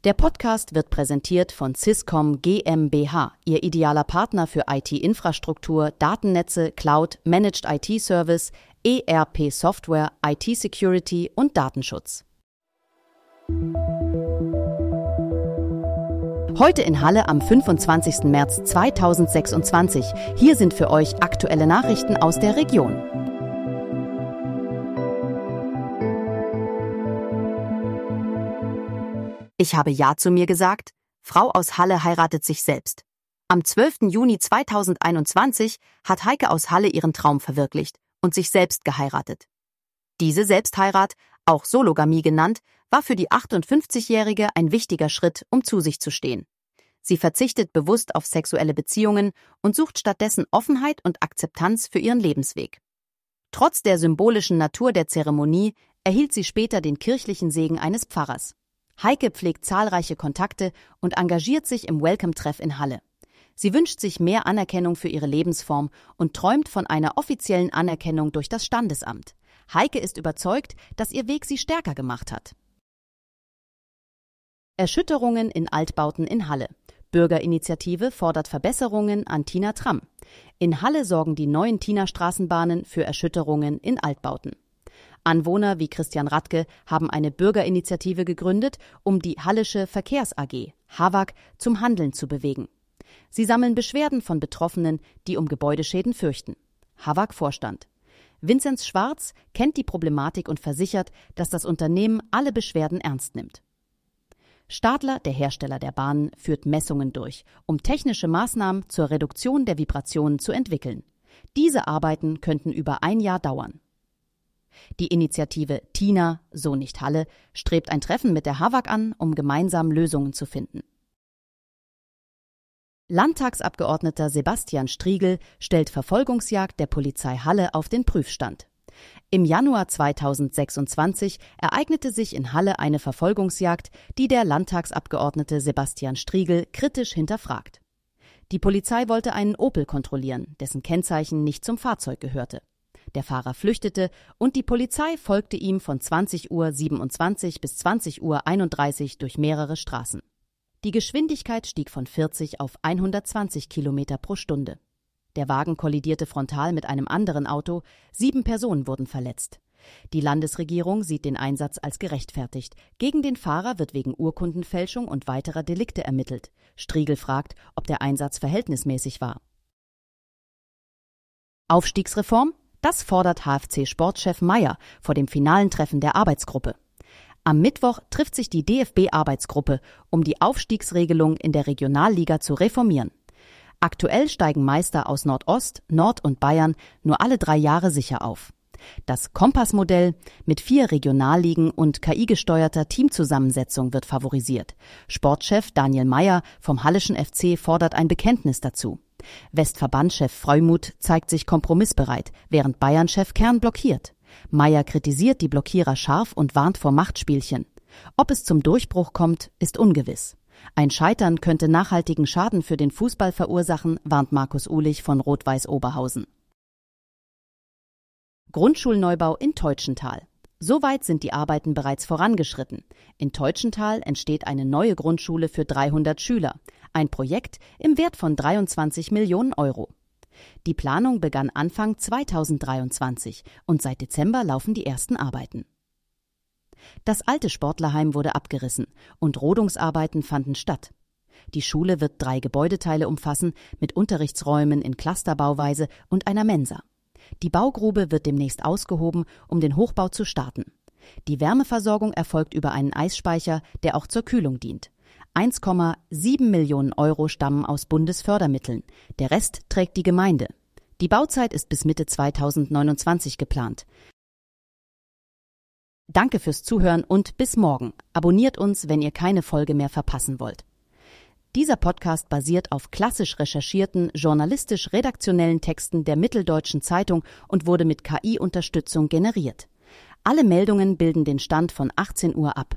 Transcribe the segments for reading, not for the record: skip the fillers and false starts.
Der Podcast wird präsentiert von Syscom GmbH, Ihr idealer Partner für IT-Infrastruktur, Datennetze, Cloud, Managed IT-Service, ERP-Software, IT-Security und Datenschutz. Heute in Halle am 25. März 2026. Hier sind für euch aktuelle Nachrichten aus der Region. Ich habe Ja zu mir gesagt. Frau aus Halle heiratet sich selbst. Am 12. Juni 2021 hat Heike aus Halle ihren Traum verwirklicht und sich selbst geheiratet. Diese Selbstheirat, auch Sologamie genannt, war für die 58-Jährige ein wichtiger Schritt, um zu sich zu stehen. Sie verzichtet bewusst auf sexuelle Beziehungen und sucht stattdessen Offenheit und Akzeptanz für ihren Lebensweg. Trotz der symbolischen Natur der Zeremonie erhielt sie später den kirchlichen Segen eines Pfarrers. Heike pflegt zahlreiche Kontakte und engagiert sich im Welcome-Treff in Halle. Sie wünscht sich mehr Anerkennung für ihre Lebensform und träumt von einer offiziellen Anerkennung durch das Standesamt. Heike ist überzeugt, dass ihr Weg sie stärker gemacht hat. Erschütterungen in Altbauten in Halle. Bürgerinitiative fordert Verbesserungen an Tina-Tram. In Halle sorgen die neuen Tina-Straßenbahnen für Erschütterungen in Altbauten. Anwohner wie Christian Radke haben eine Bürgerinitiative gegründet, um die Hallische Verkehrs AG, HAVAG, zum Handeln zu bewegen. Sie sammeln Beschwerden von Betroffenen, die um Gebäudeschäden fürchten. HAVAG-Vorstand Vinzenz Schwarz kennt die Problematik und versichert, dass das Unternehmen alle Beschwerden ernst nimmt. Stadler, der Hersteller der Bahnen, führt Messungen durch, um technische Maßnahmen zur Reduktion der Vibrationen zu entwickeln. Diese Arbeiten könnten über ein Jahr dauern. Die Initiative Tina, so nicht Halle, strebt ein Treffen mit der HAVAG an, um gemeinsam Lösungen zu finden. Landtagsabgeordneter Sebastian Striegel stellt Verfolgungsjagd der Polizei Halle auf den Prüfstand. Im Januar 2026 ereignete sich in Halle eine Verfolgungsjagd, die der Landtagsabgeordnete Sebastian Striegel kritisch hinterfragt. Die Polizei wollte einen Opel kontrollieren, dessen Kennzeichen nicht zum Fahrzeug gehörte. Der Fahrer flüchtete und die Polizei folgte ihm von 20:27 Uhr bis 20:31 Uhr durch mehrere Straßen. Die Geschwindigkeit stieg von 40 auf 120 Kilometer pro Stunde. Der Wagen kollidierte frontal mit einem anderen Auto, 7 Personen wurden verletzt. Die Landesregierung sieht den Einsatz als gerechtfertigt. Gegen den Fahrer wird wegen Urkundenfälschung und weiterer Delikte ermittelt. Striegel fragt, ob der Einsatz verhältnismäßig war. Aufstiegsreform? Das fordert HFC-Sportchef Meyer vor dem finalen Treffen der Arbeitsgruppe. Am Mittwoch trifft sich die DFB-Arbeitsgruppe, um die Aufstiegsregelung in der Regionalliga zu reformieren. Aktuell steigen Meister aus Nordost, Nord und Bayern nur alle 3 Jahre sicher auf. Das Kompassmodell mit 4 Regionalligen und KI-gesteuerter Teamzusammensetzung wird favorisiert. Sportchef Daniel Meyer vom Hallischen FC fordert ein Bekenntnis dazu. Westverbandchef Freumuth zeigt sich kompromissbereit, während Bayern-Chef Kern blockiert. Meyer kritisiert die Blockierer scharf und warnt vor Machtspielchen. Ob es zum Durchbruch kommt, ist ungewiss. Ein Scheitern könnte nachhaltigen Schaden für den Fußball verursachen, warnt Markus Uhlich von Rot-Weiß Oberhausen. Grundschulneubau in Teutschenthal. Soweit sind die Arbeiten bereits vorangeschritten. In Teutschenthal entsteht eine neue Grundschule für 300 Schüler. Ein Projekt im Wert von 23 Millionen Euro. Die Planung begann Anfang 2023 und seit Dezember laufen die ersten Arbeiten. Das alte Sportlerheim wurde abgerissen und Rodungsarbeiten fanden statt. Die Schule wird 3 Gebäudeteile umfassen, mit Unterrichtsräumen in Clusterbauweise und einer Mensa. Die Baugrube wird demnächst ausgehoben, um den Hochbau zu starten. Die Wärmeversorgung erfolgt über einen Eisspeicher, der auch zur Kühlung dient. 1,7 Millionen Euro stammen aus Bundesfördermitteln. Der Rest trägt die Gemeinde. Die Bauzeit ist bis Mitte 2029 geplant. Danke fürs Zuhören und bis morgen. Abonniert uns, wenn ihr keine Folge mehr verpassen wollt. Dieser Podcast basiert auf klassisch recherchierten, journalistisch-redaktionellen Texten der Mitteldeutschen Zeitung und wurde mit KI-Unterstützung generiert. Alle Meldungen bilden den Stand von 18 Uhr ab.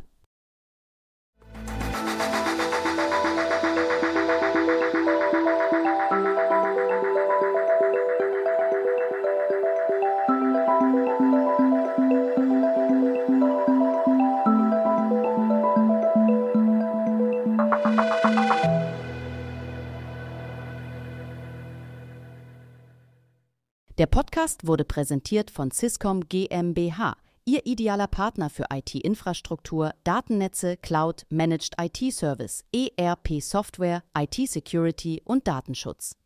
Der Podcast wurde präsentiert von Syscom GmbH, Ihr idealer Partner für IT-Infrastruktur, Datennetze, Cloud, Managed IT-Service, ERP-Software, IT-Security und Datenschutz.